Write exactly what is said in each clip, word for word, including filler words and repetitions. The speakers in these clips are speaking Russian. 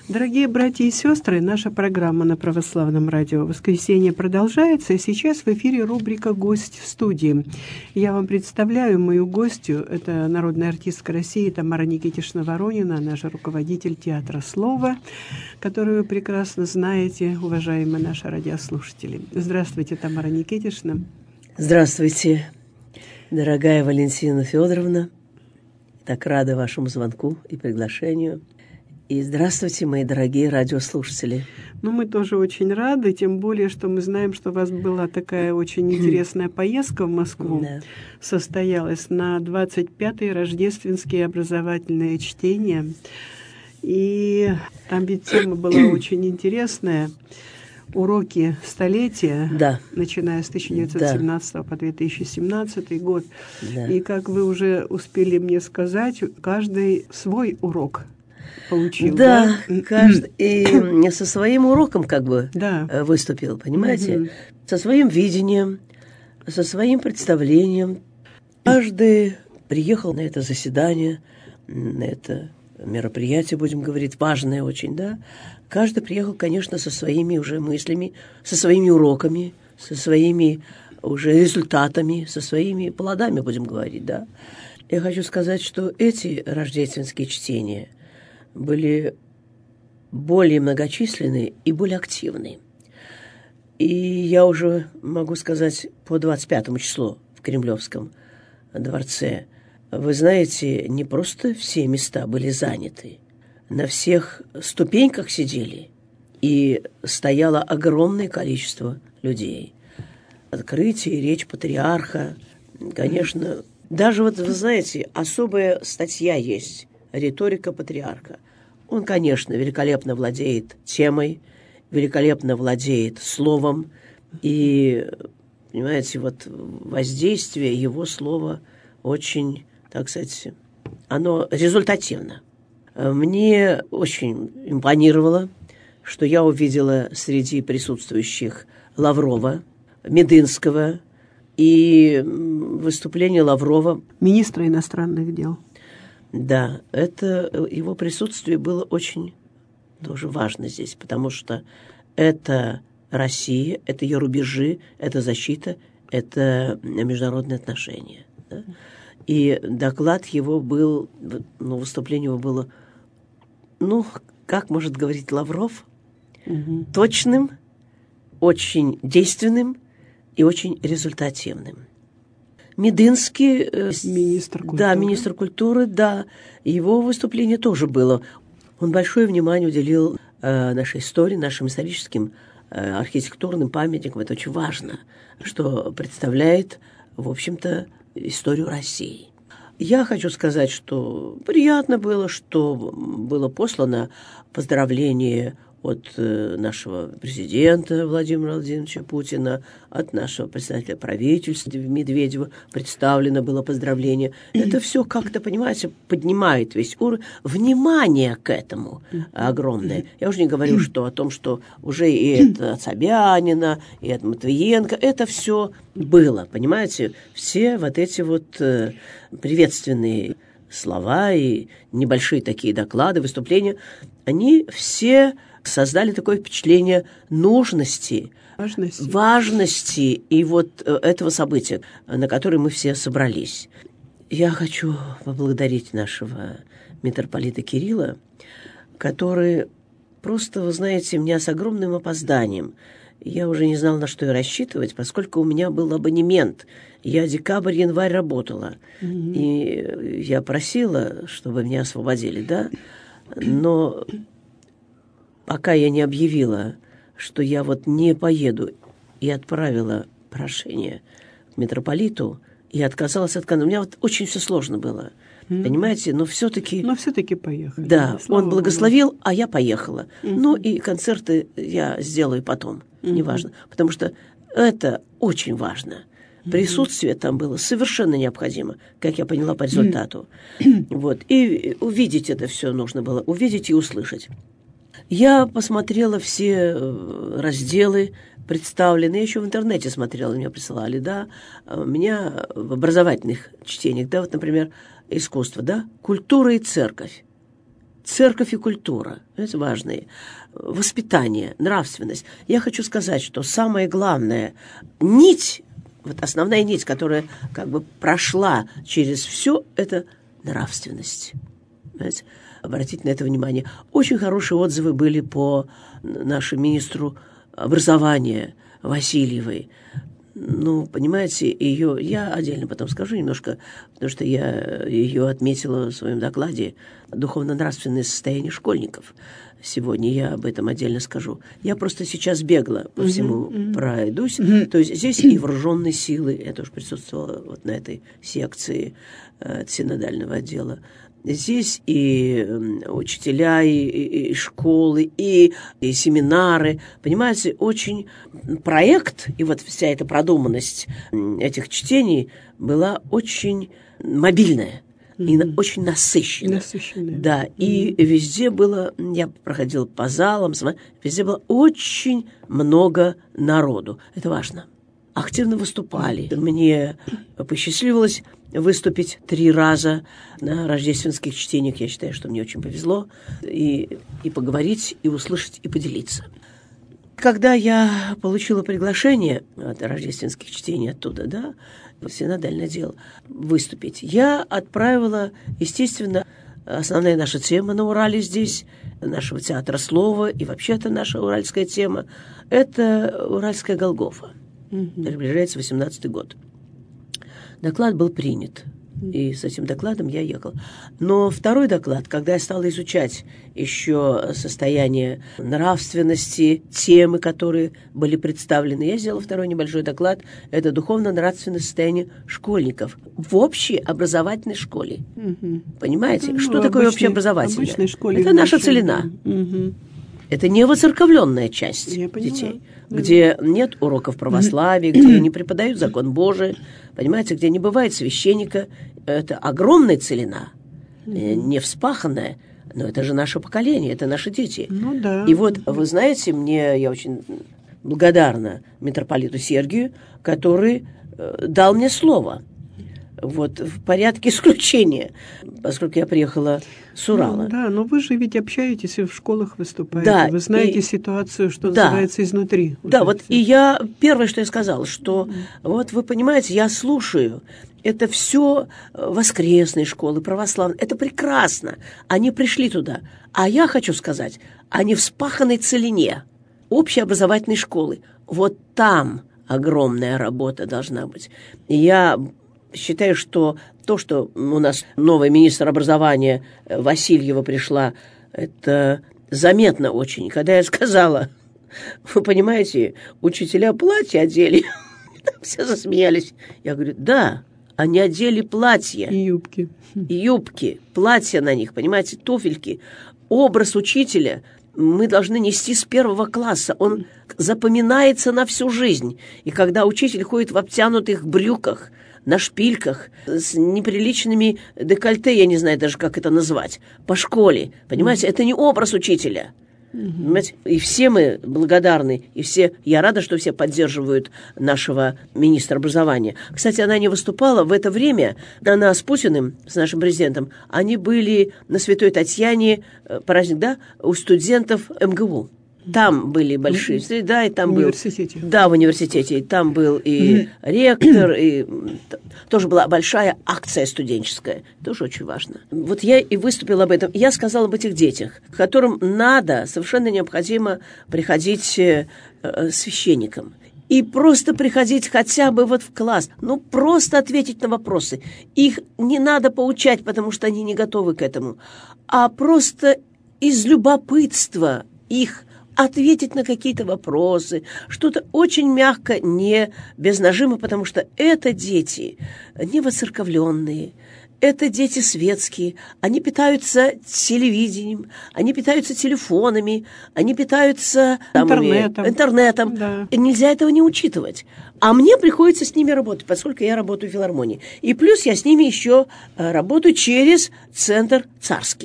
Дорогие братья и сестры, наша программа на Православном радио «Воскресенье» продолжается, и сейчас в эфире рубрика «Гость в студии». Я вам представляю мою гостью. Это народная артистка России Тамара Никитишна Воронина, наш руководитель театра «Слово», которую вы прекрасно знаете, уважаемые наши радиослушатели. Здравствуйте, Тамара Никитишна. Здравствуйте, дорогая Валентина Федоровна. Так рада вашему звонку и приглашению. И здравствуйте, мои дорогие радиослушатели. Ну, мы тоже очень рады, тем более, что мы знаем, что у вас была такая очень интересная поездка в Москву. Да. Состоялась на двадцать пятые рождественские образовательные чтения. И там ведь тема была очень интересная. Уроки столетия, да. начиная с тысяча девятьсот семнадцатого да. по две тысячи семнадцатый год. Да. И, как вы уже успели мне сказать, каждый свой урок получил. Да, да? каждый и со своим уроком как бы да. выступил, понимаете? Угу. Со своим видением, со своим представлением. Каждый приехал на это заседание, на это мероприятие, будем говорить, важное очень, да? Каждый приехал, конечно, со своими уже мыслями, со своими уроками, со своими уже результатами, со своими плодами, будем говорить, да? Я хочу сказать, что эти рождественские чтения были более многочисленные и более активные. И я уже могу сказать по двадцать пятому числу в Кремлевском дворце. Вы знаете, не просто все места были заняты. На всех ступеньках сидели, и стояло огромное количество людей. Открытие, речь патриарха, конечно. Даже вот, вы знаете, особая статья есть «Риторика патриарха». Он, конечно, великолепно владеет темой, великолепно владеет словом, и, понимаете, вот воздействие его слова очень, так сказать, оно результативно. Мне очень импонировало, что я увидела среди присутствующих Лаврова, Мединского и выступление Лаврова. Министра иностранных дел. Да, это его присутствие было очень тоже важно здесь, потому что это Россия, это ее рубежи, это защита, это международные отношения. Да? И доклад его был, ну, выступление его было, ну, как может говорить Лавров, угу. точным, очень действенным и очень результативным. Мединский, министр культуры. да, министр культуры, да, его выступление тоже было. Он большое внимание уделил э, нашей истории, нашим историческим э, архитектурным памятникам. Это очень важно, что представляет, в общем-то, историю России. Я хочу сказать, что приятно было, что было послано поздравление от нашего президента Владимира Владимировича Путина, от нашего председателя правительства Медведева представлено было поздравление. Это все как-то, понимаете, поднимает весь уровень. Внимание к этому огромное. Я уже не говорю что о том, что уже и это от Собянина, и от Матвиенко, это все было, понимаете? Все вот эти вот приветственные слова и небольшие такие доклады, выступления, они все создали такое впечатление нужности, важности. важности и вот этого события, на которое мы все собрались. Я хочу поблагодарить нашего митрополита Кирилла, который просто, вы знаете, меня с огромным опозданием. Я уже не знала, на что и рассчитывать, поскольку у меня был абонемент. Я декабрь-январь работала. Mm-hmm. И я просила, чтобы меня освободили, да? Но пока я не объявила, что я вот не поеду, и отправила прошение к митрополиту, и отказалась от канона. У меня вот очень все сложно было. Mm-hmm. Понимаете? Но все-таки... Но все-таки поехали. Да, Слава он благословил, Богу. А я поехала. Mm-hmm. Ну и концерты я сделаю потом. Mm-hmm. Неважно. Потому что это очень важно. Mm-hmm. Присутствие там было совершенно необходимо, как я поняла по результату. Mm-hmm. Вот. И увидеть это все нужно было. Увидеть и услышать. Я посмотрела все разделы представленные, еще в интернете смотрела, меня присылали, да, у меня в образовательных чтениях, да, вот, например, искусство, да, культура и церковь. церковь и культура, это важные, воспитание, нравственность. Я хочу сказать, что самое главное, нить, вот основная нить, которая как бы прошла через все, это нравственность. Понимаете? Обратите на это внимание. Очень хорошие отзывы были по нашему министру образования Васильевой. Ну, понимаете, ее, я отдельно потом скажу немножко, потому что я ее отметила в своем докладе «Духовно-нравственное состояние школьников». Сегодня я об этом отдельно скажу. Я просто сейчас бегло по всему uh-huh, uh-huh. пройдусь. Uh-huh. То есть здесь и вооруженные силы, я тоже присутствовала вот на этой секции э, синодального отдела. Здесь и учителя, и, и, и школы, и, и семинары. Понимаете, очень проект, и вот вся эта продуманность этих чтений была очень мобильная. И mm-hmm. очень насыщенная. Насыщенная. Да, mm-hmm. и везде было, я проходила по залам, везде было очень много народу. Это важно. Активно выступали. Мне посчастливилось выступить три раза на рождественских чтениях. Я считаю, что мне очень повезло. И, и поговорить, и услышать, и поделиться. Когда я получила приглашение от рождественских чтений оттуда, да, в синодальное дело, выступить, я отправила, естественно, основная наша тема на Урале здесь, нашего театра слова, и вообще-то наша уральская тема, это уральская Голгофа. Mm-hmm. Приближается восемнадцатый год. Доклад был принят, и с этим докладом я ехала. Но второй доклад, когда я стала изучать еще состояние нравственности, темы, которые были представлены, я сделала второй небольшой доклад, это духовно-нравственное состояние школьников в общей образовательной школе. Угу. Понимаете, ну, что такое общеобразовательное? Это наша целина. Угу. Это не воцерковленная часть детей, да. Где нет уроков православия, где не преподают закон Божий, понимаете, где не бывает священника. Это огромная целина, не вспаханная, но это же наше поколение, это наши дети. Ну, да. И вот, вы знаете, мне, я очень благодарна митрополиту Сергию, который дал мне слово. Вот, в порядке исключения, поскольку я приехала с Урала. Ну, да, но вы же ведь общаетесь и в школах выступаете. Да, вы знаете и... ситуацию, что да, называется, изнутри. Да, вот, и я, первое, что я сказала, что, mm-hmm. вот вы понимаете, я слушаю, это все воскресные школы, православные, это прекрасно, они пришли туда. А я хочу сказать, они в вспаханной целине общеобразовательной школы. Вот там огромная работа должна быть. Я... считаю, что то, что у нас новый министр образования Васильева пришла, это заметно очень. Когда я сказала, вы понимаете, учителя платья одели, все засмеялись. Я говорю, да, они одели платья. И юбки. И юбки, платья на них, понимаете, туфельки. Образ учителя мы должны нести с первого класса. Он запоминается на всю жизнь. И когда учитель ходит в обтянутых брюках, на шпильках, с неприличными декольте, я не знаю даже, как это назвать, по школе. Понимаете, mm-hmm. это не образ учителя. Mm-hmm. Понимаете? И все мы благодарны, и все, я рада, что все поддерживают нашего министра образования. Кстати, она не выступала в это время, она с Путиным, с нашим президентом, они были на Святой Татьяне, праздник, да, у студентов эм гэ у. Там были большие встречи, да, и там в был... университете. Да, в университете. И там был и ректор, и тоже была большая акция студенческая. Тоже очень важно. Вот я и выступила об этом. Я сказала об этих детях, которым надо, совершенно необходимо приходить э, священникам. И просто приходить хотя бы вот в класс. Ну, просто ответить на вопросы. Их не надо поучать, потому что они не готовы к этому. А просто из любопытства их ответить на какие-то вопросы, что-то очень мягко, не без нажима, потому что это дети не воцерковленные, это дети светские, они питаются телевидением, они питаются телефонами, они питаются интернетом. Там, интернетом. Да. Нельзя этого не учитывать. А мне приходится с ними работать, поскольку я работаю в филармонии. И плюс я с ними еще работаю через Центр Царский.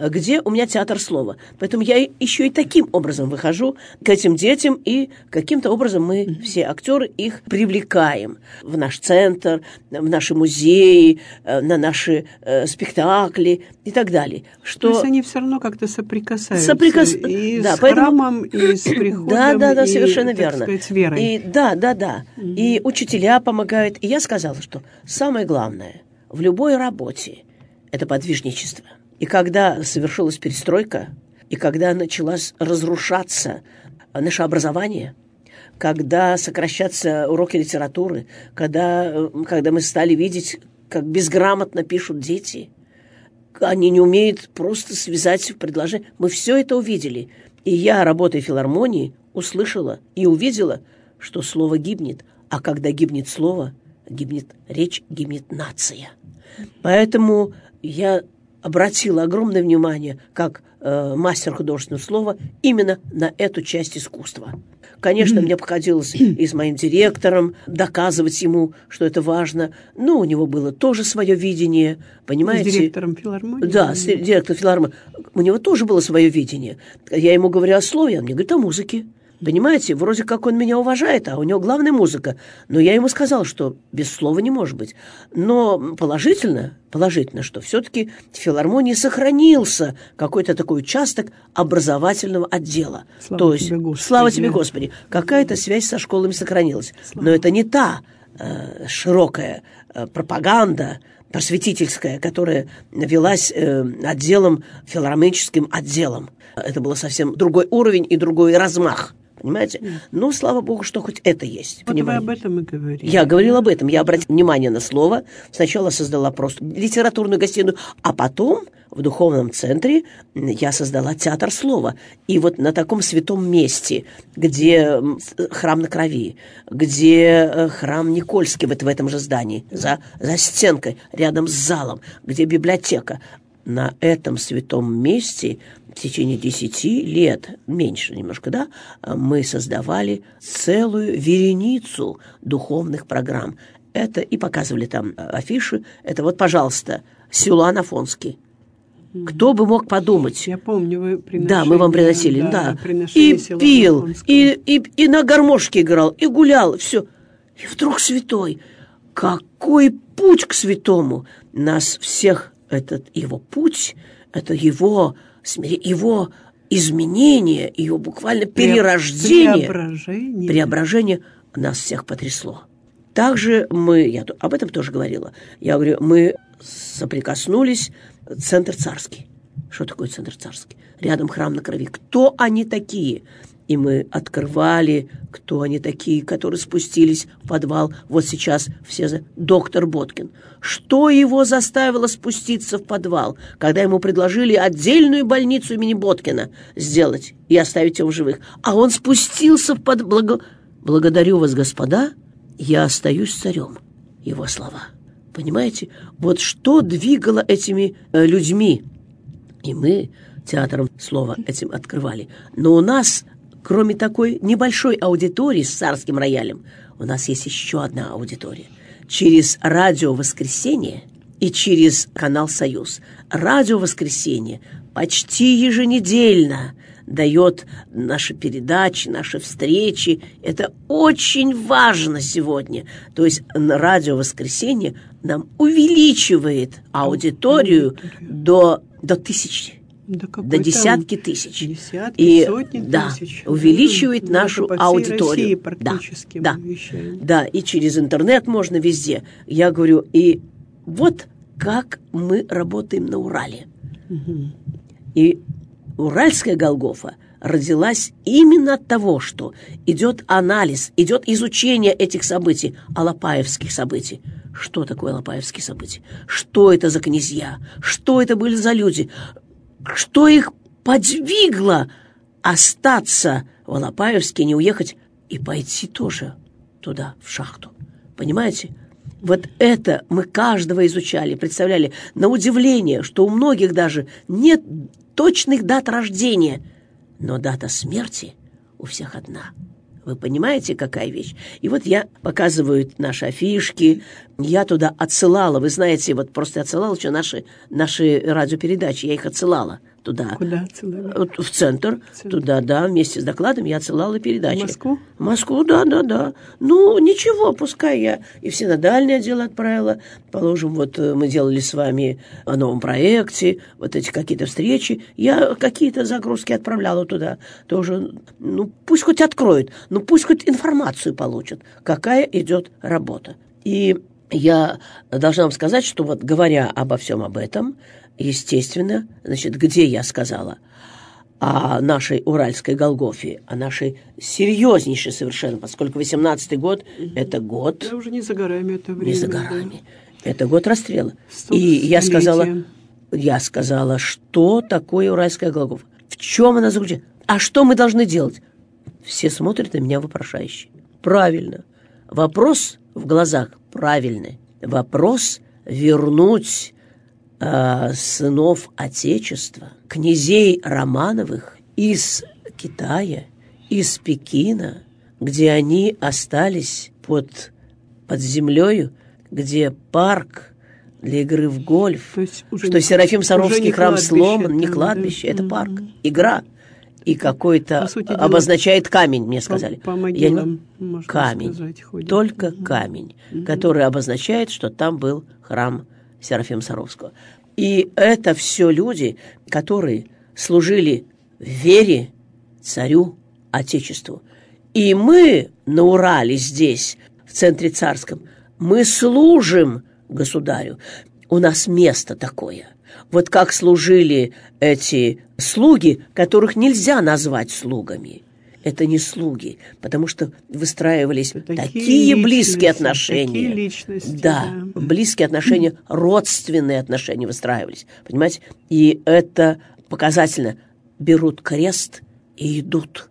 где у меня театр слова. Поэтому я еще и таким образом выхожу к этим детям, и каким-то образом мы, все актеры, их привлекаем в наш центр, в наши музеи, на наши э, спектакли и так далее. Что... То есть они все равно как-то соприкасаются Соприкас... и да, с поэтому... храмом, и с приходом, да, да, да, и, совершенно так верно. сказать, с верой. И, да, да, да. Mm-hmm. И учителя помогают. И я сказала, что самое главное в любой работе – это подвижничество. И когда совершилась перестройка, и когда началось разрушаться наше образование, когда сокращаться уроки литературы, когда, когда мы стали видеть, как безграмотно пишут дети, они не умеют просто связать предложение. Мы все это увидели. И я, работая в филармонии, услышала и увидела, что слово гибнет. А когда гибнет слово, гибнет речь, гибнет нация. Поэтому я обратила огромное внимание, как э, мастер художественного слова, именно на эту часть искусства. Конечно, mm-hmm. мне приходилось и с моим директором доказывать ему, что это важно. Но у него было тоже свое видение, понимаете? С директором филармонии? Да, с директором филармонии. У него тоже было свое видение. Я ему говорю о слове, он мне говорит о музыке. Понимаете, вроде как он меня уважает, а у него главная музыка. Но я ему сказал, что без слова не может быть. Но положительно, положительно, что все-таки в филармонии сохранился какой-то такой участок образовательного отдела. Слава То есть, тебе, Господи. Слава тебе, Господи. Какая-то связь со школами сохранилась. Слава. Но это не та э, широкая э, пропаганда, просветительская, которая велась э, отделом, филармоническим отделом. Это был совсем другой уровень и другой размах. Понимаете? Mm. Ну, слава богу, что хоть это есть. Вот понимаете? вы об этом и говорили. Я говорила об этом. Я обратила внимание на слово. Сначала создала просто литературную гостиную, а потом в духовном центре я создала театр слова. И вот на таком святом месте, где храм на Крови, где храм Никольский, вот в этом же здании, за, за стенкой, рядом с залом, где библиотека, на этом святом месте в течение десяти лет, меньше немножко, да, мы создавали целую вереницу духовных программ. Это и показывали там афиши. Это вот, пожалуйста, Силуан Афонский. Кто бы мог подумать? Я помню, вы приносили. Да, мы вам приносили, да. да. И пил, и, и, и на гармошке играл, и гулял, все. И вдруг святой. Какой путь к святому! Нас всех, этот его путь, это его, его изменение, его буквально перерождение, преображение. преображение нас всех потрясло. Также мы, я об этом тоже говорила, я говорю, мы соприкоснулись, центр царский. Что такое центр царский? Рядом храм на Крови. Кто они такие? И мы открывали, кто они такие, которые спустились в подвал. Вот сейчас все за... Доктор Боткин. Что его заставило спуститься в подвал, когда ему предложили отдельную больницу имени Боткина сделать и оставить его в живых? А он спустился в подвал. Благо... Благодарю вас, господа, я остаюсь царем. Его слова. Понимаете? Вот что двигало этими э, людьми. И мы театром слова этим открывали. Но у нас, кроме такой небольшой аудитории с царским роялем, у нас есть еще одна аудитория. Через радио «Воскресенье» и через канал «Союз». Радио «Воскресенье» почти еженедельно дает наши передачи, наши встречи. Это очень важно сегодня. То есть радио «Воскресенье» нам увеличивает аудиторию до, до тысячи, до, до десятки тысяч. Десятки, и, сотни да, тысяч. увеличивает да, нашу по всей аудиторию. России практически да, мы вещаем. Да, и через интернет можно везде. Я говорю, и вот как мы работаем на Урале. Угу. И Уральская Голгофа родилась именно от того, что идет анализ, идет изучение этих событий, алапаевских событий. Что такое алапаевские события? Что это за князья? Что это были за люди? Что их подвигло остаться в Алапаевске, не уехать и пойти тоже туда, в шахту? Понимаете? Вот это мы каждого изучали, представляли. На удивление, что у многих даже нет точных дат рождения, но дата смерти у всех одна. Вы понимаете, какая вещь? И вот я показываю наши афишки, я туда отсылала, вы знаете, вот просто отсылала что наши, наши радиопередачи, я их отсылала туда. Куда отсылали? Вот в центр, в центр, туда, да, вместе с докладом я отсылала передачи. В Москву? В Москву, да, да, да. Ну, ничего, пускай я и в синодальный отдел отправила. Положим, вот мы делали с вами о новом проекте, вот эти какие-то встречи. Я какие-то загрузки отправляла туда. Тоже, ну, пусть хоть откроют, ну, пусть хоть информацию получат, какая идет работа. И я должна вам сказать, что вот говоря обо всем об этом, естественно, значит, где я сказала о нашей уральской Голгофе, о нашей серьезнейшей совершенно, поскольку восемнадцатый год – это год… Да, уже не за горами это время. Не за горами. Да. Это год расстрела. Стоп, и я сказала, я сказала, что такое уральская Голгофа, в чем она заключается, а что мы должны делать? Все смотрят на меня вопрошающе. Правильно. Вопрос в глазах правильный. Вопрос вернуть э, сынов Отечества, князей Романовых из Китая, из Пекина, где они остались под, под землею, где парк для игры в гольф, что не, Серафим Саровский храм сломан, не кладбище, да? Это парк, игра. И какой-то сути, обозначает камень, мне сказали. По, по могилам, Я, камень, сказать, только угу. камень, угу. который обозначает, что там был храм Серафима Саровского. И это все люди, которые служили вере царю Отечеству. И мы на Урале здесь, в центре Царском, мы служим государю. У нас место такое. Вот как служили эти слуги, которых нельзя назвать слугами. Это не слуги, потому что выстраивались такие, такие близкие отношения. Такие личности. Да, да, близкие отношения, родственные отношения выстраивались. Понимаете? И это показательно. Берут крест и идут.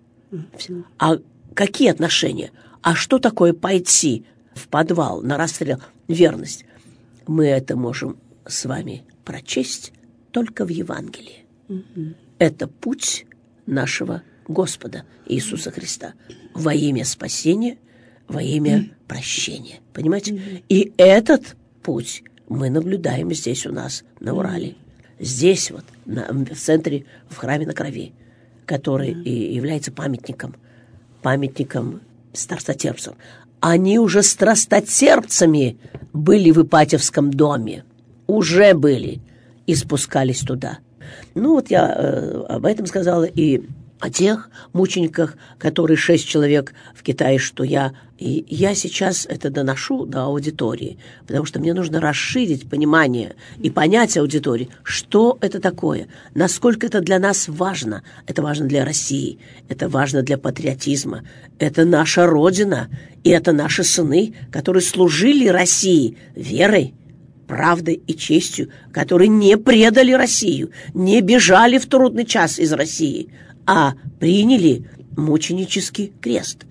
А какие отношения? А что такое пойти в подвал на расстрел? Верность. Мы это можем с вами прочесть только в Евангелии. Угу. Это путь нашего Господа Иисуса Христа во имя спасения, во имя прощения. Понимаете? Угу. И этот путь мы наблюдаем здесь у нас на Урале. Здесь вот, на, в центре, в храме на Крови, который угу. и является памятником, памятником страстотерпцам. Они уже страстотерпцами были в Ипатьевском доме. Уже были и спускались туда. Ну вот я э, об этом сказала и о тех мучениках, которые шесть человек в Китае, что я... И я сейчас это доношу до аудитории, потому что мне нужно расширить понимание и понять аудитории, что это такое, насколько это для нас важно. Это важно для России, это важно для патриотизма, это наша Родина, и это наши сыны, которые служили России верой, правдой и честью, которые не предали Россию, не бежали в трудный час из России, а приняли мученический крест.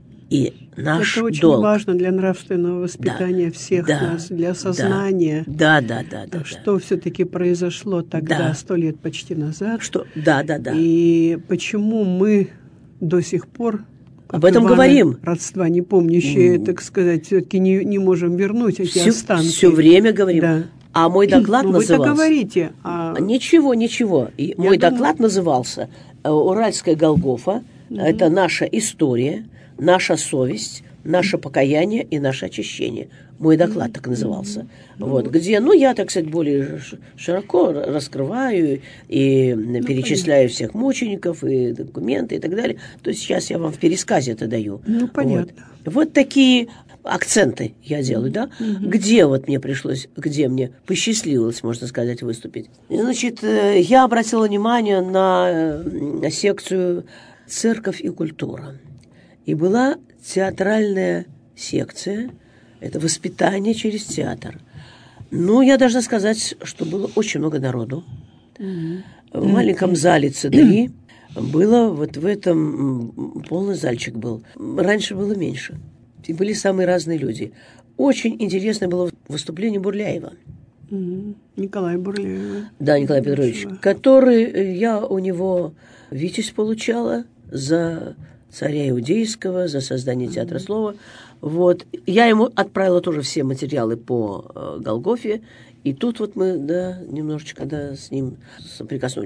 И наш это очень долг. важно для нравственного воспитания да, всех да, нас, для осознания, да, да, да, да, что да. все-таки произошло тогда, сто да. лет почти назад. Что? Да, да, да. И почему мы до сих пор об этом Ивана, говорим. Родства не помнящие, mm. так сказать, все-таки не, не можем вернуть эти все, останки. Все время говорим. Да. А мой доклад ну, назывался... Вы так говорите. А... Ничего, ничего. И мой думаю... доклад назывался «Уральская Голгофа». Mm-hmm. Это наша история, наша совесть, наше покаяние и наше очищение. Мой доклад mm-hmm. так назывался. Mm-hmm. Вот, где, ну, я, так сказать, более широко раскрываю и ну, перечисляю понятно. Всех мучеников, и документы, и так далее. То есть сейчас я вам в пересказе это даю. Ну, понятно. Вот, вот такие акценты я делаю, да? Mm-hmm. Где вот мне пришлось, где мне посчастливилось, можно сказать, выступить. Значит, я обратила внимание на, на секцию «Церковь и культура». И была театральная секция, это воспитание через театр. Ну, я должна сказать, что было очень много народу. Mm-hmm. В маленьком зале Цэ три было вот в этом полный зальчик был. Раньше было меньше. И были самые разные люди. Очень интересное было выступление Бурляева. Mm-hmm. Николая Бурляева. Да, Николай Петрович, Большого. Который я у него витязь получала за царя Иудейского, за создание театра слова. Вот. Я ему отправила тоже все материалы по э, Голгофе. И тут вот мы, да, немножечко да, с ним соприкоснулись.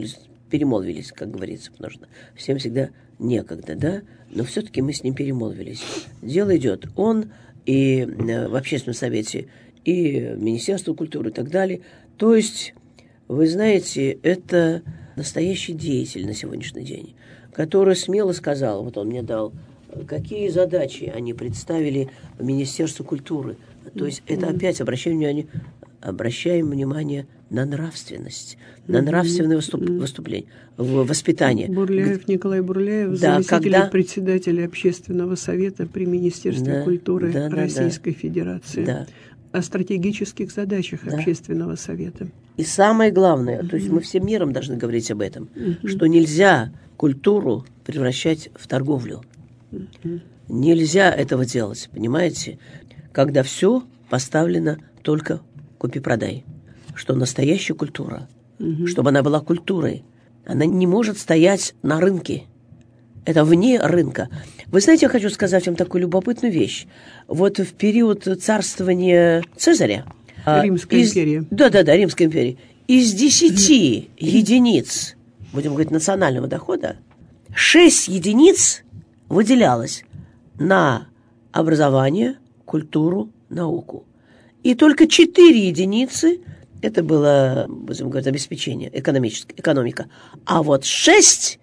перемолвились, как говорится, потому что всем всегда некогда, да, но все-таки мы с ним перемолвились. Дело идет, он и в общественном совете, и Министерство культуры и так далее. То есть, вы знаете, это настоящий деятель на сегодняшний день, который смело сказал, вот он мне дал, какие задачи они представили Министерству культуры. То есть это опять обращаем внимание, обращаем внимание на нравственность, на нравственное выступ, выступление, воспитание. Бурляев, Николай Бурляев, да, заместитель когда... председателя общественного совета при Министерстве да, культуры да, Российской да, Федерации. Да. О стратегических задачах да. общественного совета. И самое главное, mm-hmm. то есть мы всем миром должны говорить об этом, mm-hmm. что нельзя культуру превращать в торговлю. Mm-hmm. Нельзя этого делать, понимаете? Когда все поставлено только купи-продай. Что настоящая культура, mm-hmm. чтобы она была культурой, она не может стоять на рынке. Это вне рынка. Вы знаете, я хочу сказать вам такую любопытную вещь. Вот в период царствования Цезаря... Римская из, империя. Да-да-да, Римская империя. Из десяти единиц, будем говорить, национального дохода, шесть единиц выделялось на образование, культуру, науку. И только четыре единицы, это было, будем говорить, обеспечение, экономическое, экономика. А вот шесть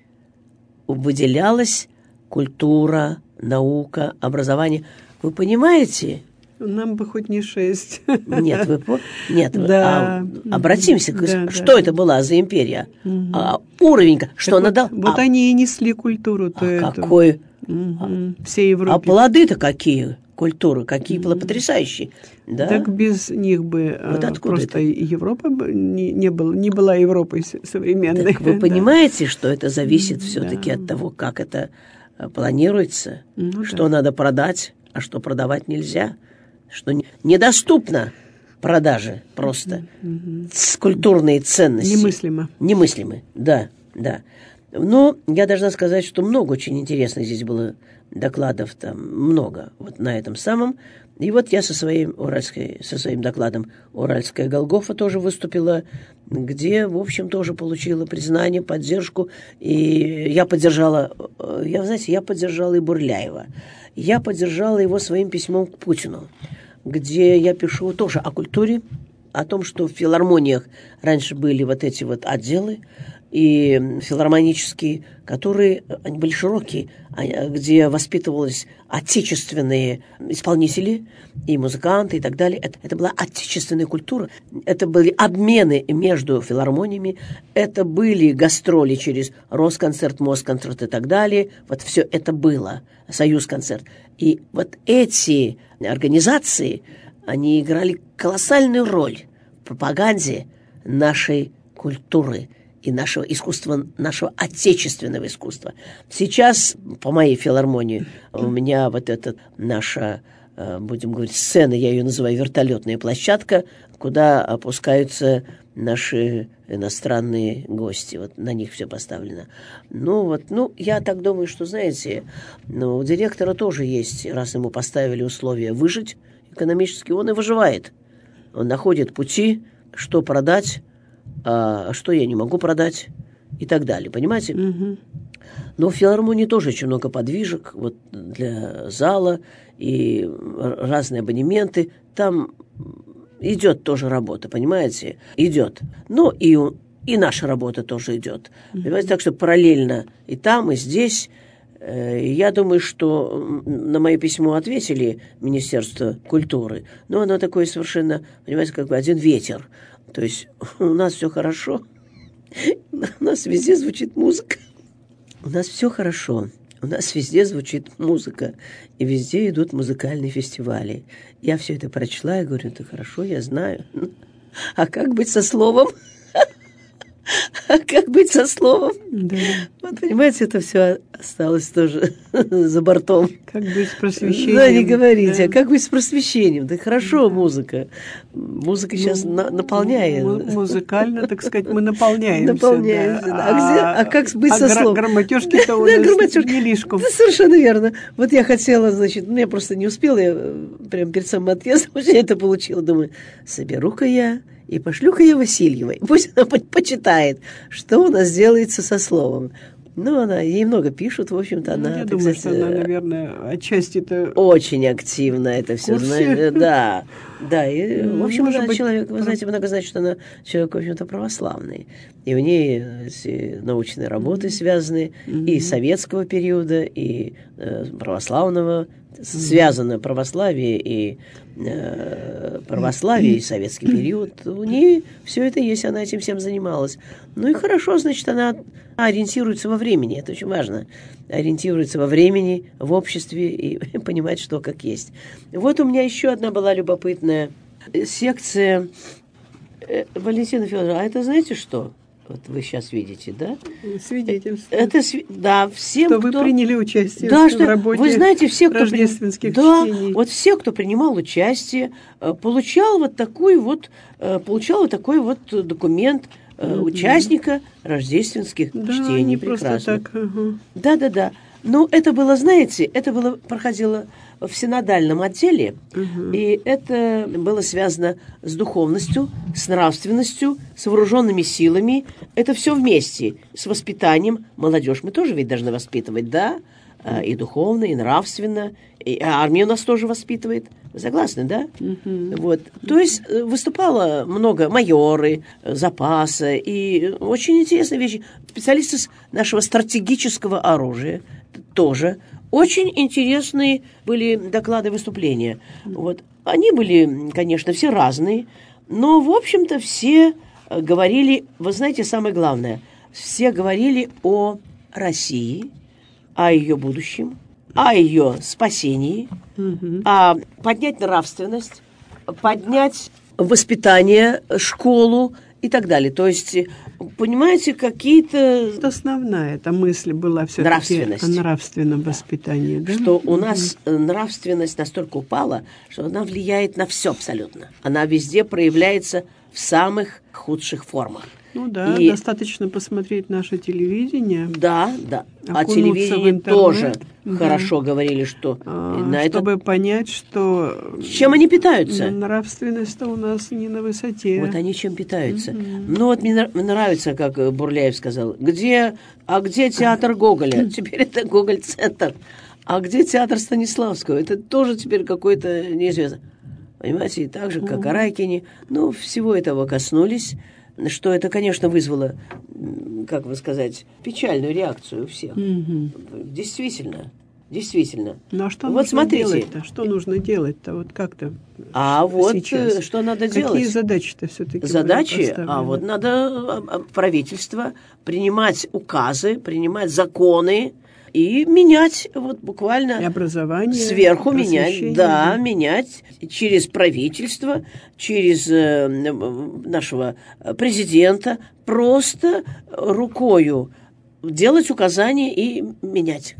выделялась культура, наука, образование. Вы понимаете? Нам бы хоть не шесть. Нет, вы нет. Да. А, обратимся, да, что да. это была за империя? Угу. А, уровень, что так она вот, дала? Вот а, они и несли культуру-то а эту. Какой? Угу. Всей Европе. А плоды-то какие? Культуры, какие угу. потрясающие. Да? Так без них бы вот просто это? Европа не, не, была, не была Европой современной. Так вы да. понимаете, что это зависит все-таки да. от того, как это планируется, ну, что да. надо продать, а что продавать нельзя, что недоступно продаже просто. Угу. Культурные ценности. Немыслимо. Немыслимы, да, да. Но я должна сказать, что много очень интересных здесь было докладов, там много вот на этом самом. И вот я со своим, уральской, со своим докладом «Уральская Голгофа» тоже выступила, где, в общем, тоже получила признание, поддержку. И я поддержала, я, знаете, я поддержала и Бурляева. Я поддержала его своим письмом к Путину, где я пишу тоже о культуре, о том, что в филармониях раньше были вот эти вот отделы, и филармонические, которые они были широкие, где воспитывались отечественные исполнители и музыканты и так далее. Это, это была отечественная культура. Это были обмены между филармониями, это были гастроли через Росконцерт, Москонцерт и так далее. Вот все это было, Союзконцерт. И вот эти организации, они играли колоссальную роль в пропаганде нашей культуры и нашего искусства, нашего отечественного искусства. Сейчас по моей филармонии у меня вот эта наша, будем говорить, сцена, я ее называю вертолетная площадка, куда опускаются наши иностранные гости. Вот на них все поставлено. Ну вот, ну, я так думаю, что, знаете, ну, у директора тоже есть, раз ему поставили условия выжить экономически, он и выживает. Он находит пути, что продать, а что я не могу продать и так далее, понимаете? Mm-hmm. Но в филармонии тоже очень много подвижек вот, для зала и разные абонементы. Там идет тоже работа, понимаете? Идет. Ну и, и наша работа тоже идет. Mm-hmm. Понимаете? Так что параллельно и там, и здесь. Я думаю, что на мое письмо ответили Министерство культуры, но оно такое совершенно, понимаете, как бы один ветер. То есть у нас все хорошо, у нас везде звучит музыка. У нас все хорошо, у нас везде звучит музыка, и везде идут музыкальные фестивали. Я все это прочла и говорю, это хорошо, я знаю. А как быть со словом? А как быть со словом? Да. Вот, понимаете, это все осталось тоже за бортом. Как быть с просвещением? Да, не говорите. Да. А как быть с просвещением? Да хорошо, да. музыка. Музыка ну, сейчас на- наполняет. М- музыкально, так сказать, мы наполняемся. Наполняемся, да. Да. А, где, а как быть а со гра- словом? Грамматёшки-то у нас не лишком. Да, совершенно верно. Вот я хотела, значит, ну я просто не успела, я прямо перед самым отъездом уже это получила. Думаю, соберу-ка я и пошлю-ка я Васильевой. Пусть она почитает, что у нас делается со словом. Ну, она, ей много пишут, в общем-то, она... Я так думаю, сказать, что она, наверное, отчасти-то... Очень активно это все знает. Да, да. И, в общем, Может она быть, человек, вы знаете, много значит, что она человек, в общем-то, православный. И у ней эти научные работы mm-hmm. связаны mm-hmm. и советского периода, и э, православного. Mm-hmm. Связано православие и э, православие и советский период. У нее все это есть, она этим всем занималась. Ну и хорошо, значит, она ориентируется во времени, это очень важно. Ориентируется во времени, в обществе и понимать, что как есть. Вот у меня еще одна была любопытная секция. Валентина Федоровна, а это знаете что? Вот вы сейчас видите, да? Свидетельство. Это, да, всем, что кто... вы приняли участие да, в что... работе вы знаете, все, кто рождественских да, чтений. вот все, кто принимал участие, получал вот такой вот, получал вот такой вот документ mm-hmm. участника рождественских да, чтений. Не прекрасно. Просто так. Ага. Да, да, да. Но это было, знаете, это было проходило в синодальном отделе, угу. и это было связано с духовностью, с нравственностью, с вооруженными силами. Это все вместе, с воспитанием. Молодежь мы тоже ведь должны воспитывать, да? И духовно, и нравственно. И армия у нас тоже воспитывает. Вы согласны, да? Угу. Вот. То есть выступало много майоры, запаса, и очень интересные вещи. Специалисты с нашего стратегического оружия тоже. Очень интересные были доклады, выступления. Вот. Они были, конечно, все разные, но, в общем-то, все говорили, вы знаете, самое главное, все говорили о России, о ее будущем, о ее спасении, угу. о поднять нравственность, поднять воспитание, школу и так далее. То есть, понимаете, какие-то... Это основная эта мысль была все-таки о нравственном воспитании. Да? Что у нас mm-hmm. нравственность настолько упала, что она влияет на все абсолютно. Она везде проявляется в самых худших формах. Ну да, и... достаточно посмотреть наше телевидение. Да, да. А телевидение тоже да. хорошо говорили, что... А, на чтобы это... понять, что... Чем они питаются? Нравственность-то у нас не на высоте. Вот они чем питаются. Mm-hmm. Ну вот мне нравится, как Бурляев сказал, где... а где театр Гоголя? Теперь это Гоголь-центр. А где театр Станиславского? Это тоже теперь какой-то неизвестный. Понимаете, и так же, как Аракини. Ну, всего этого коснулись. Что это, конечно, вызвало, как бы сказать, печальную реакцию у всех. Mm-hmm. Действительно, действительно. Ну а что вот нужно смотрите. делать-то? Что нужно делать-то? Вот как-то А вот сейчас? Что надо Какие делать? Какие задачи-то все-таки Задачи? А вот надо правительство принимать указы, принимать законы, и менять, вот буквально и образование, сверху менять, да, менять через правительство, через э, нашего президента, просто рукою делать указания и менять.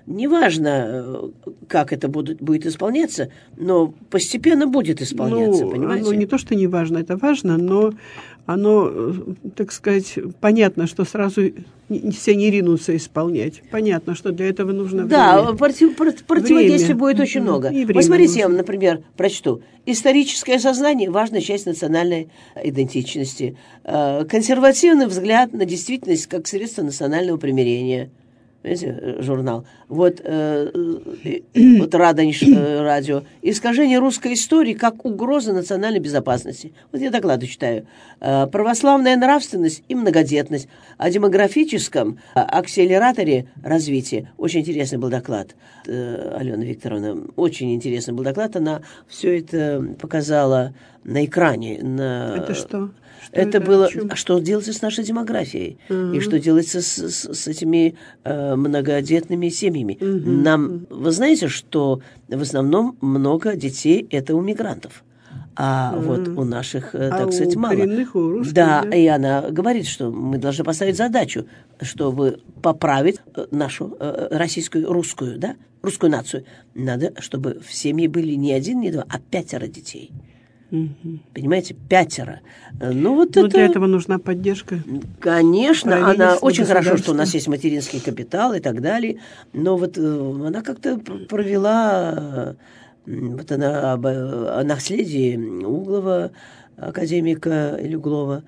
Неважно, как это будет, будет исполняться, но постепенно будет исполняться, ну, понимаете? Оно не то, что не важно, это важно, но оно, так сказать, понятно, что сразу все не ринутся исполнять. Понятно, что для этого нужно да, время. Против, противодействий будет очень много. Посмотрите, я вам, например, прочту. Историческое сознание – важная часть национальной идентичности. Консервативный взгляд на действительность как средство национального примирения. Видите, журнал. Вот, э, вот Радонеж э, радио. Искажение русской истории как угроза национальной безопасности. Вот я доклады читаю. Э, православная нравственность и многодетность. О демографическом акселераторе развития. Очень интересный был доклад. Э, Алена Викторовна, очень интересный был доклад. Она все это показала на экране. На... Это что? Что это, это было, что делается с нашей демографией, uh-huh. и что делается с, с, с этими э, многодетными семьями. Uh-huh. Нам, вы знаете, что в основном много детей это у мигрантов, а uh-huh. вот у наших, э, так а сказать, у мало. Коренных, у русских, да, да, и она говорит, что мы должны поставить задачу, чтобы поправить нашу э, российскую, русскую, да, русскую нацию. Надо, чтобы в семье были не один, не два, а пятеро детей. Угу. Понимаете, пятеро. Ну, вот Но это... для этого нужна поддержка. Конечно, она очень хорошо, что у нас есть материнский капитал и так далее. Но вот она как-то провела вот она об о наследии Углова, академика Люглова,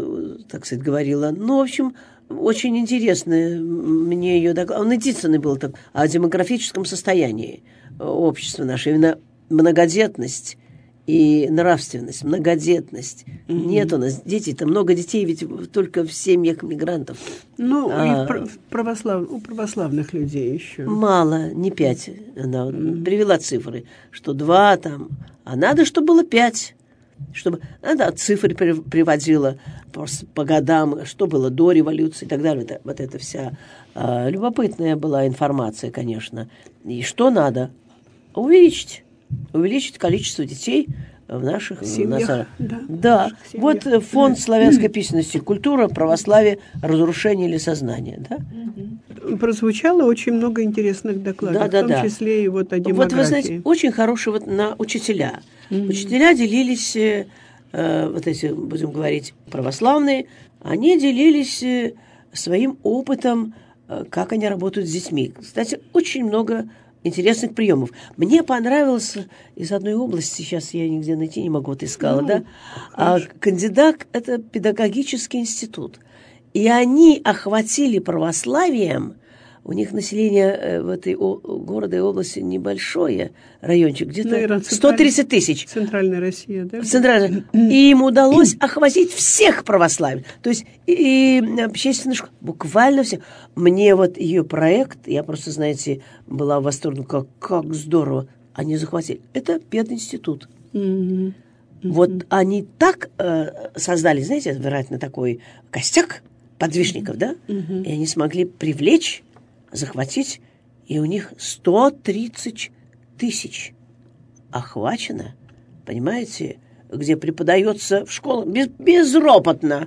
так сказать, говорила. Ну, в общем, очень интересно мне ее доклад. Он единственный был так, о демографическом состоянии общества нашего, именно многодетность и нравственность, многодетность. Mm-hmm. Нет у нас детей-то, много детей ведь только в семьях мигрантов. Ну, а, и православ... у православных людей еще. Мало, не пять. Она mm-hmm. привела цифры, что два там, а надо, чтобы было пять. Чтобы, она цифры приводила просто по годам, что было до революции и так далее. Это, вот эта вся а, любопытная была информация, конечно. И что надо? Увеличить. Увеличить количество детей в наших семьях. Нас... Да, да. Вот фонд славянской письменности, культура, православие, разрушение или сознание. Да? Прозвучало очень много интересных докладов, да, да, в том да. числе и вот о демографии. Вот вы знаете, очень хорошие вот на учителя. Mm-hmm. Учителя делились, э, вот эти, будем говорить, православные, они делились э, своим опытом, э, как они работают с детьми. Кстати, очень много интересных приемов. Мне понравилось из одной области, сейчас я нигде найти не могу, вот искала, ну, да, а, кандидат – это педагогический институт. И они охватили православием, у них население в этой города и области небольшое, райончик, где-то ну, сто тридцать тысяч. Центральная Россия, да? Центральная. И им удалось охватить всех православных. То есть и общественную школу, буквально все. Мне вот ее проект, я просто, знаете, была в восторге, как, как здорово они захватили. Это пединститут. Mm-hmm. Вот mm-hmm. они так э, создали, знаете, вероятно, такой костяк подвижников, да? Mm-hmm. И они смогли привлечь, захватить, и у них сто тридцать тысяч охвачено, понимаете, где преподается в школах без, безропотно,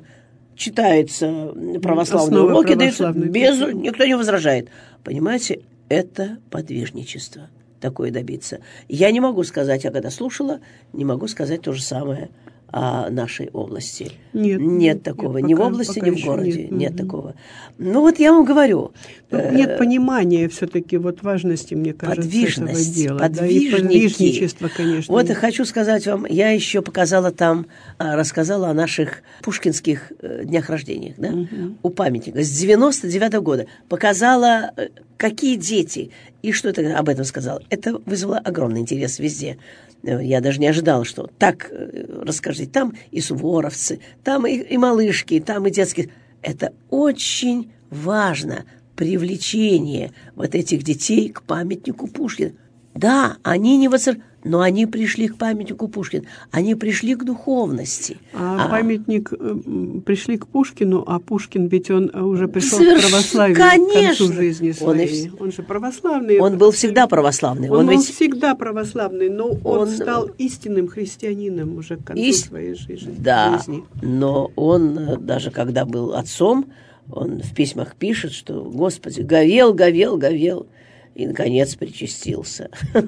читается православные Основы уроки, даются, без, никто не возражает. Понимаете, это подвижничество такое добиться. Я не могу сказать, я когда слушала, не могу сказать то же самое о нашей области. Нет, нет такого. Нет, ни пока, в области, ни в городе. Нет, нет угу. такого. Ну вот я вам говорю. Ну, нет понимания все-таки вот важности, мне кажется, подвижность, этого дела. Подвижники. Да, и подвижничество, конечно. Вот и хочу сказать вам, я еще показала там, рассказала о наших пушкинских днях рождения, да? Угу. У памятника. С девяносто девятого года. Показала, какие дети. И что это об этом сказала. Это вызвало огромный интерес везде. Я даже не ожидала, что так расскажите. Там и суворовцы, там и, и малышки, там и детские. Это очень важно, привлечение вот этих детей к памятнику Пушкина. Да, они не воцар... но они пришли к памятнику Пушкина. Они пришли к духовности. А, а памятник э, пришли к Пушкину, а Пушкин ведь он уже пришел Соверш... к православию Конечно. к концу жизни своей. Он, он же православный. Он был всегда православный. Он, он был ведь... всегда православный, но он, он стал он... истинным христианином уже к концу Ист... своей жизни. Да, жизни. Но он, даже когда был отцом, он в письмах пишет, что, Господи, говел, говел, говел. И, наконец, причастился.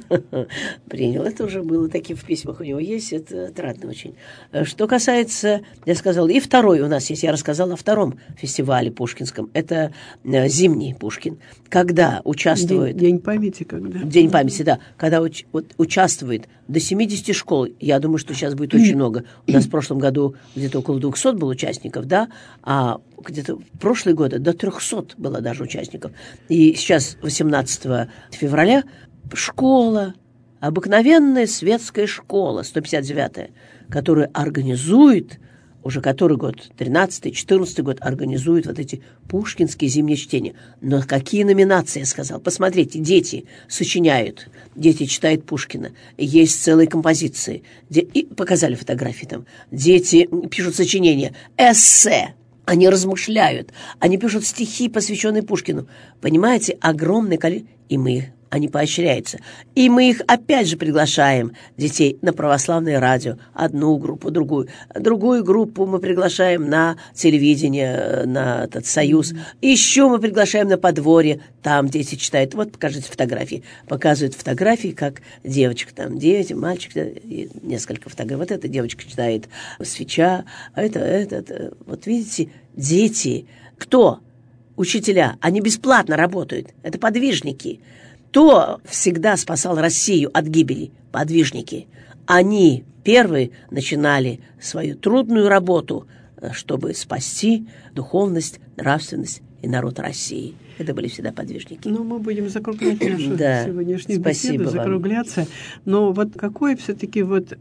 Принял. Это уже было, такие в письмах у него есть. Это отрадно очень. Что касается, я сказала, и второй у нас есть. Я рассказала о втором фестивале пушкинском. Это зимний Пушкин. Когда участвует... День, день памяти, когда? День памяти, да. Когда уч, вот, участвует до семидесяти школ. Я думаю, что сейчас будет очень много. У нас в прошлом году где-то около двухсот было участников, да, а где-то в прошлые годы до трехсот было даже участников. И сейчас, восемнадцатого февраля, школа, обыкновенная светская школа, сто пятьдесят девятая, которая организует, уже который год, тринадцатый, четырнадцатый год, организует вот эти пушкинские зимние чтения. Но какие номинации, я сказал. Посмотрите, дети сочиняют, дети читают Пушкина, есть целые композиции. И показали фотографии там. Дети пишут сочинения, эссе. Они размышляют, они пишут стихи, посвященные Пушкину. Понимаете, огромное количество... И мы их, они поощряются. И мы их опять же приглашаем, детей, на православное радио. Одну группу, другую. Другую группу мы приглашаем на телевидение, на этот союз. Еще мы приглашаем на подворье. Там дети читают. Вот покажите фотографии. Показывают фотографии, как девочка там, девять, мальчик, и несколько фотографий. Вот эта девочка читает «Свеча», а это, это, это. Вот видите, дети. Кто? Учителя. Они бесплатно работают. Это подвижники. Кто всегда спасал Россию от гибели? Подвижники. Они первые начинали свою трудную работу, чтобы спасти духовность, нравственность и народ России. Это были всегда подвижники. Ну, мы будем закруглять нашу да, сегодняшнюю спасибо беседу, вам. закругляться. Но вот какой все-таки вот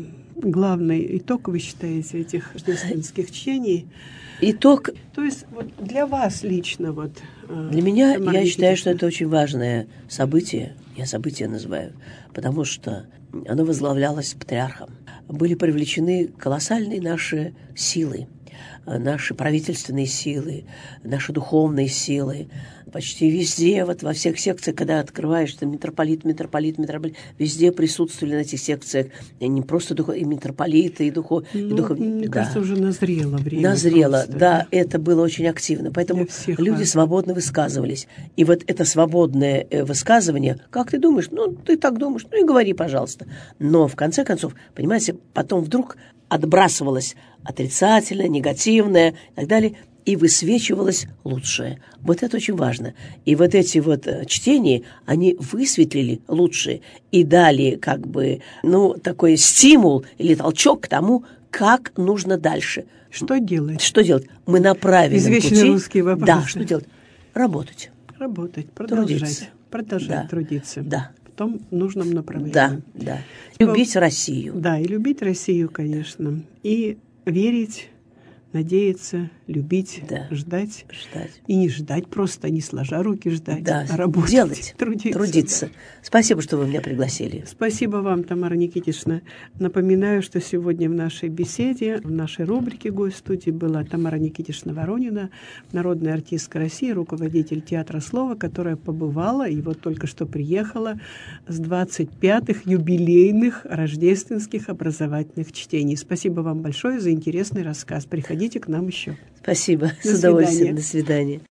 главный итог вы считаете этих рождественских чтений? Итог. То есть вот для вас лично вот. Для меня, Тамара я считаю, Никитична, что это очень важное событие. Я событие называю, потому что оно возглавлялось патриархом. Были привлечены колоссальные наши силы, наши правительственные силы, наши духовные силы. Почти везде, вот во всех секциях, когда открываешь, там митрополит, митрополит, митрополит, везде присутствовали на этих секциях не просто духов... и митрополиты, и, духов... ну, и духовные. Мне да. кажется, уже назрело время. Назрело, просто, да, это было очень активно. Поэтому люди важно. свободно высказывались. И вот это свободное высказывание, как ты думаешь? Ну, ты так думаешь, ну и говори, пожалуйста. Но, в конце концов, понимаете, потом вдруг отбрасывалось отрицательное, негативное и так далее, и высвечивалось лучшее. Вот это очень важно. И вот эти вот чтения, они высветлили лучшее и дали как бы, ну, такой стимул или толчок к тому, как нужно дальше. Что делать? Что делать? Мы на правильном Извечный пути. русский вопрос. Да, что делать? Работать. Работать, продолжать. Трудиться. Продолжать Да. трудиться. Да. В том нужном направлении. Да, да. Любить Россию. Да, и любить Россию, конечно. И верить, надеяться, любить, Да. ждать. Ждать. И не ждать просто, не сложа руки ждать, Да, а работать. делать, трудиться. трудиться. Да. Спасибо, что вы меня пригласили. Спасибо вам, Тамара Никитична. Напоминаю, что сегодня в нашей беседе, в нашей рубрике «Гость студии» была Тамара Никитична Воронина, народная артистка России, руководитель театра слова, которая побывала и вот только что приехала с двадцать пятых юбилейных рождественских образовательных чтений. Спасибо вам большое за интересный рассказ. Приходите к нам еще. Спасибо. До С удовольствием. свидания. До свидания.